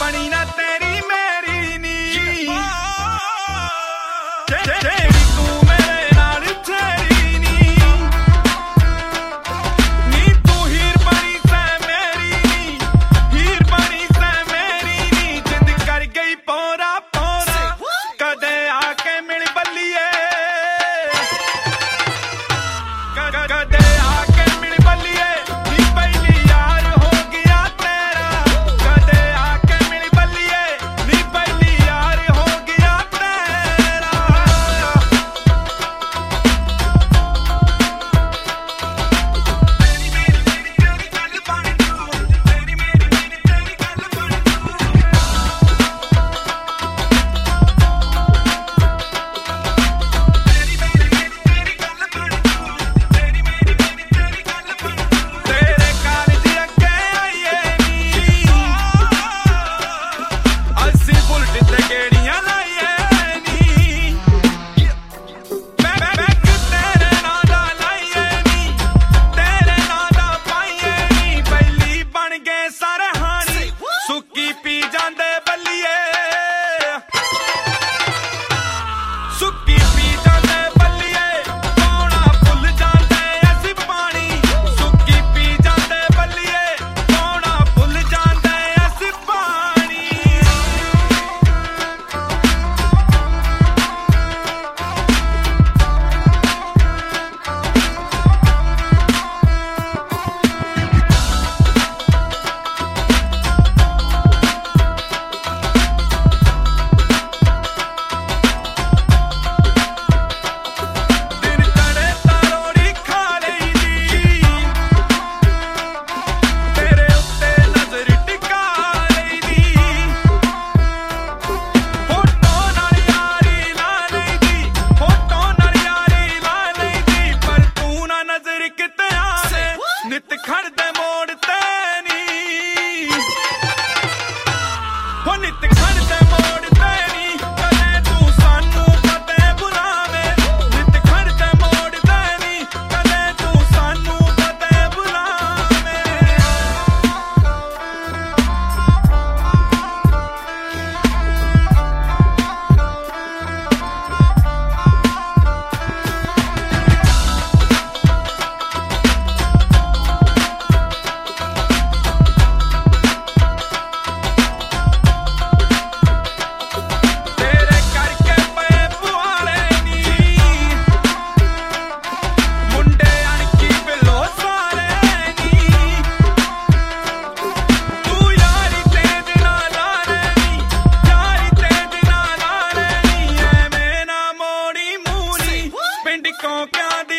ਬਣੀ ਨਾ ਤੇਰੀ ਮੇਰੀ ਨੀ ਤੂੰ ਮੇਰੇ ਨਾਲ ਛੇੜੀ ਨੀ ਨੀ ਤੂੰ ਹੀਰ ਬਣੀ ਸੈ ਮੇਰੀ ਨੀ ਹੀਰ ਬਣੀ ਸੈ ਮੇਰੀ ਨੀ ਜਿੰਦ ਕਰ ਗਈ ਪੋਰਾ ਪੋਰਾ ਕਦੇ ਆ ਕੇ ਮਿਲ ਬੱਲੀਏ ਕਦੇ ਆ ਕੇ ਮਿਲ ਬੱਲੀਏ ਨੀ ਪਹਿਲੀ ਯਾਰ ਹੋ ਗਿਆ ਤੇਰਾ ਕਦੇ ਆ ਕੇ ਮਿਲ ਬੱਲੀਏ ਨੀ ਪਹਿਲੀ ਯਾਰ ਹੋ ਗਿਆ ਤੇਰਾ ਤੇਰੇ ਕਾਲਜ ਅੱਗੇ ਆਈਏ ਨੀ ਅਸੀਂ ਬੁਲਟ ਤੇ ਗੇੜੀਆਂ ਲਾਈਏ ਨੀ ਮੈਂ ਤੇਰੇ ਨਾਂ ਦਾ ਲਾਈਏ ਨੀ ਤੇਰੇ ਨਾਂ ਦਾ ਪਾਈਏ ਨੀ ਪਹਿਲੀ ਬਣ ਗਏ ਸਰਹਾਣੀ ਸੁੱਕੀ ਪੀ ਜਾਂਦੇ ਬੱਲੀਏ ਸੁੱਕੀ ਪੀ ਜਾਂਦੇ ਬੱਲੀਏ ਪੌਣਾ ਭੁੱਲ ਜਾਂਦੇ ਅਸੀਂ ਪਾਣੀ ਸੁੱਕੀ ਪੀ ਜਾਂਦੇ ਬੱਲੀਏ ਪੌਣਾ ਭੁੱਲ ਜਾਂਦੇ ਅਸੀਂ ਪਾਣੀ ਦਿਨ ਚੜੇ ਤਾਂ ਰੋੜੀ ਖਾ ਲਈਦੀ ਤੇਰੇ ਉੱਤੇ ਨਜ਼ਰ ਟਿਕਾ ਲਈਦੀ ਫੋਟੋ ਨਾਲ ਯਾਰੀ ਲਾ ਲਈਦੀ ਫੋਟੋ ਨਾਲ ਯਾਰੀ ਲਾ ਲਈਦੀ ਪਰ ਤੂੰ ਨਾ ਨਜ਼ਰ ਕਿਤੇ ਆਵੇ ਨਿਤ ਖੜਦੇ ਮੋੜ ਤੇ ਨੀ ਹੋ ਨਿਤ ਖੜਦੇ ਮੋੜ ਤੇ ਨੀ ਕਦੇ ਤੂੰ ਸਾਨੂੰ ਕਦੇ ਬੁਲਾਵੇਂ ਨਿਤ ਖੜਦੇ ਮੋੜ ਤੇ ਨੀ ਕਦੇ ਤੂੰ ਸਾਨੂੰ ਕਦੇ ਬੁਲਾਵੇਂ ਤੇਰੇ ਕਰਕੇ ਪਏ ਪੁਆਲੇ ਨੀ ਮੁੰਡੇ ਅਣਕੀ ਬਿੱਲੋ ਸਾਰੇ ਨੀ ਤੂੰ ਯਾਰੀ ਤੇ ਦਿਨਾਂ ਲਾਰੇ ਨੀ ਯਾਰੀ ਤੇ ਦਿਨਾਂ ਲਾਰੇ ਨੀ ਐਵੇਂ ਨਾ ਮੋੜੀ ਮੂਨੀ ਪਿੰਡ ਕੋਕਿਆਂ ਦੀ